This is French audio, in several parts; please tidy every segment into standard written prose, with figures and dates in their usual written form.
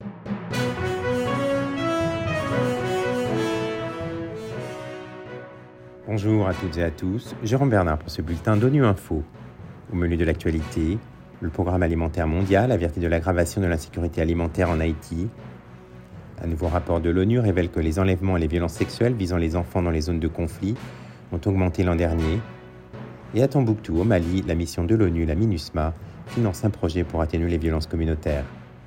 Bonjour à toutes et à tous, Jérôme Bernard pour ce bulletin d'ONU Info. Au menu de l'actualité, le Programme alimentaire mondial avertit de l'aggravation de l'insécurité alimentaire en Haïti. Un nouveau rapport de l'ONU révèle que les enlèvements et les violences sexuelles visant les enfants dans les zones de conflit ont augmenté l'an dernier. Et à Tombouctou, au Mali, la mission de l'ONU, la MINUSMA, finance un projet pour atténuer les violences communautaires.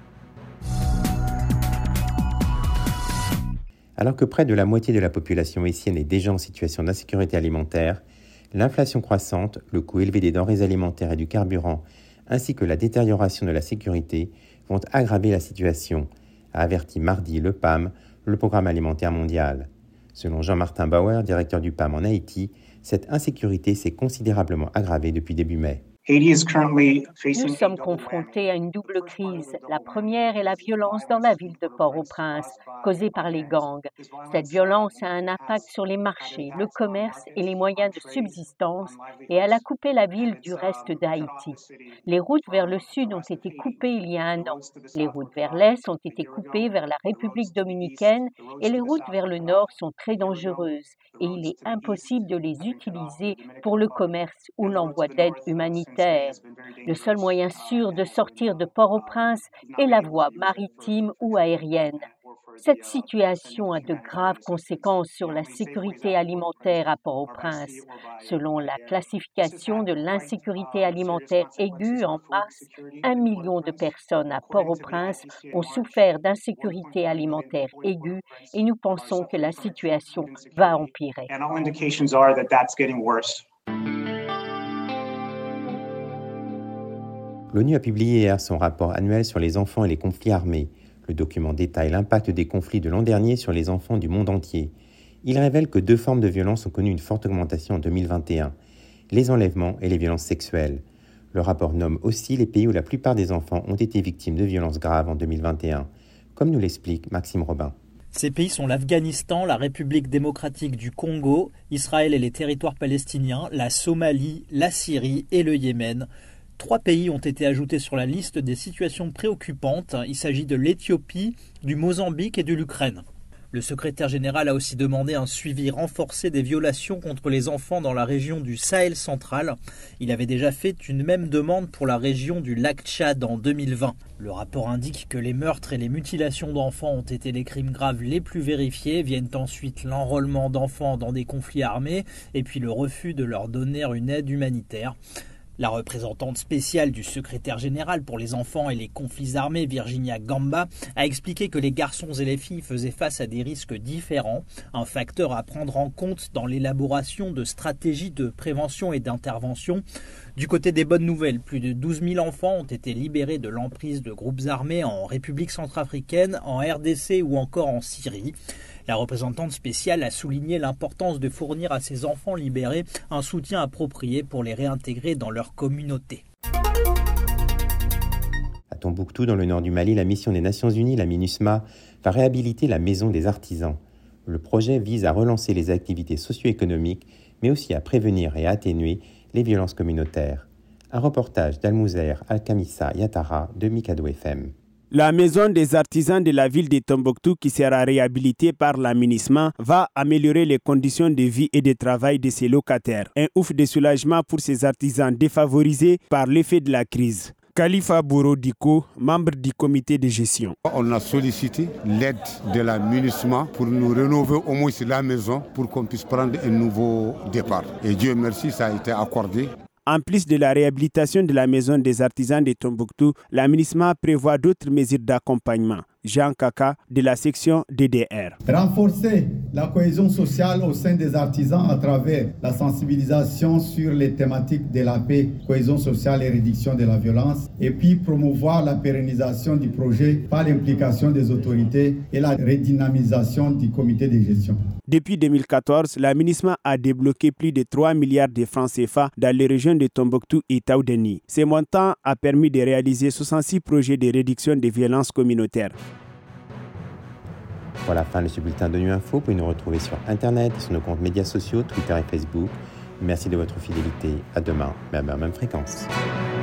Alors que près de la moitié de la population haïtienne est déjà en situation d'insécurité alimentaire, l'inflation croissante, le coût élevé des denrées alimentaires et du carburant, ainsi que la détérioration de la sécurité vont aggraver la situation, a averti mardi le PAM, le Programme alimentaire mondial. Selon Jean-Martin Bauer, directeur du PAM en Haïti, cette insécurité s'est considérablement aggravée depuis début mai. Nous sommes confrontés à une double crise. La première est la violence dans la ville de Port-au-Prince, causée par les gangs. Cette violence a un impact sur les marchés, le commerce et les moyens de subsistance, et elle a coupé la ville du reste d'Haïti. Les routes vers le sud ont été coupées il y a un an. Les routes vers l'est ont été coupées vers la République dominicaine, et les routes vers le nord sont très dangereuses, et il est impossible de les utiliser pour le commerce ou l'envoi d'aide humanitaire. Le seul moyen sûr de sortir de Port-au-Prince est la voie maritime ou aérienne. Cette situation a de graves conséquences sur la sécurité alimentaire à Port-au-Prince. Selon la classification de l'insécurité alimentaire aiguë en mars, 1 million de personnes à Port-au-Prince ont souffert d'insécurité alimentaire aiguë et nous pensons que la situation va empirer. L'ONU a publié hier son rapport annuel sur les enfants et les conflits armés. Le document détaille l'impact des conflits de l'an dernier sur les enfants du monde entier. Il révèle que 2 formes de violence ont connu une forte augmentation en 2021, les enlèvements et les violences sexuelles. Le rapport nomme aussi les pays où la plupart des enfants ont été victimes de violences graves en 2021, comme nous l'explique Maxime Robin. Ces pays sont l'Afghanistan, la République démocratique du Congo, Israël et les territoires palestiniens, la Somalie, la Syrie et le Yémen. 3 pays ont été ajoutés sur la liste des situations préoccupantes. Il s'agit de l'Éthiopie, du Mozambique et de l'Ukraine. Le secrétaire général a aussi demandé un suivi renforcé des violations contre les enfants dans la région du Sahel central. Il avait déjà fait une même demande pour la région du lac Tchad en 2020. Le rapport indique que les meurtres et les mutilations d'enfants ont été les crimes graves les plus vérifiés. Viennent ensuite l'enrôlement d'enfants dans des conflits armés et puis le refus de leur donner une aide humanitaire. La représentante spéciale du secrétaire général pour les enfants et les conflits armés, Virginia Gamba, a expliqué que les garçons et les filles faisaient face à des risques différents, un facteur à prendre en compte dans l'élaboration de stratégies de prévention et d'intervention. Du côté des bonnes nouvelles, plus de 12 000 enfants ont été libérés de l'emprise de groupes armés en République centrafricaine, en RDC ou encore en Syrie. La représentante spéciale a souligné l'importance de fournir à ces enfants libérés un soutien approprié pour les réintégrer dans leur communauté. À Tombouctou, dans le nord du Mali, la mission des Nations Unies, la MINUSMA, va réhabiliter la maison des artisans. Le projet vise à relancer les activités socio-économiques, mais aussi à prévenir et à atténuer les violences communautaires. Un reportage d'Almouzer, Alkamissa, Yatara de Mikado FM. La maison des artisans de la ville de Tombouctou, qui sera réhabilitée par la MINUSMA, va améliorer les conditions de vie et de travail de ses locataires. Un ouf de soulagement pour ces artisans défavorisés par l'effet de la crise. Khalifa Bourodiko, membre du comité de gestion. On a sollicité l'aide de la MINUSMA pour nous rénover au moins la maison pour qu'on puisse prendre un nouveau départ. Et Dieu merci, ça a été accordé. En plus de la réhabilitation de la maison des artisans de Tombouctou, la MINUSMA prévoit d'autres mesures d'accompagnement. Jean Kaka de la section DDR. Renforcer la cohésion sociale au sein des artisans à travers la sensibilisation sur les thématiques de la paix, cohésion sociale et réduction de la violence. Et puis promouvoir la pérennisation du projet par l'implication des autorités et la redynamisation du comité de gestion. Depuis 2014, la MINUSMA a débloqué plus de 3 milliards de francs CFA dans les régions de Tombouctou et Taoudeni. Ce montant a permis de réaliser 66 projets de réduction des violences communautaires. Voilà la fin de ce bulletin d'ONU Info. Vous pouvez nous retrouver sur Internet et sur nos comptes médias sociaux, Twitter et Facebook. Merci de votre fidélité. À demain, même heure, même fréquence.